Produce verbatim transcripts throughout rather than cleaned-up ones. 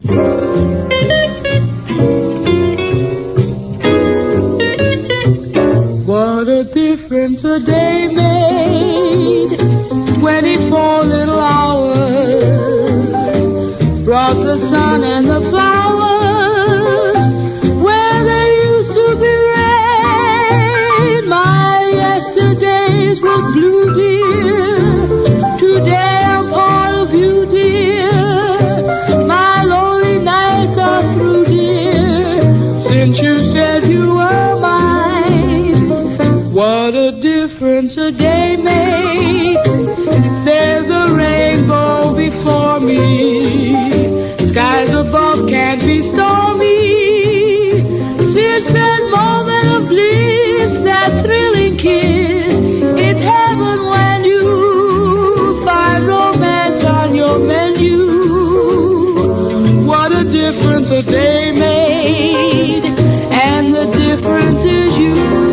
What a difference a day made. Twenty-four little hours brought the sun and the flowers where there used to be rain. My yesterdays was blue, dear. Today I'm part of you, dear. My lonely nights are through, dear, since you said you were mine. What a difference a day makes. There's a rainbow before me. Skies above can't be stormy. Since that moment of bliss, that thrilling kiss, it's heaven when you find romance on your menu. What a difference a day made, and the difference is you.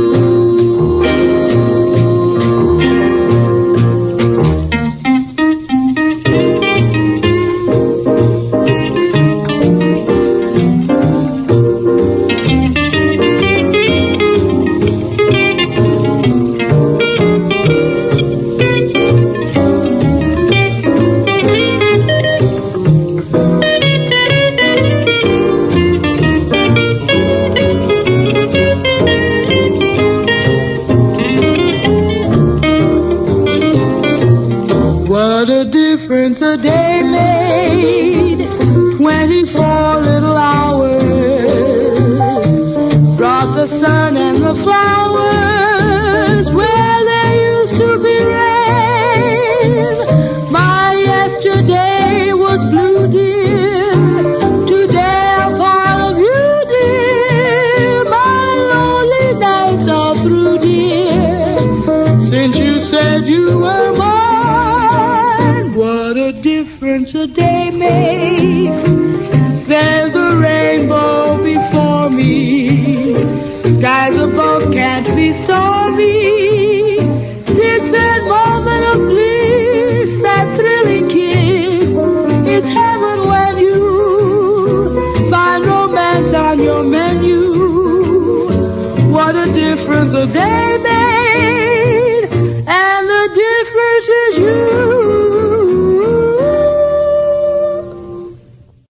What a difference a day made. Twenty-four little hours brought the sun and the flowers where there used to be rain. My yesterday was blue, dear. Today I'm part of you, dear. My lonely nights are through, dear, since you said you were mine. What a difference a day makes. There's a rainbow before me. Skies above can't be stormy. Since that moment of bliss, that thrilling kiss, it's heaven when you find romance on your menu. What a difference a day made, and the difference is you.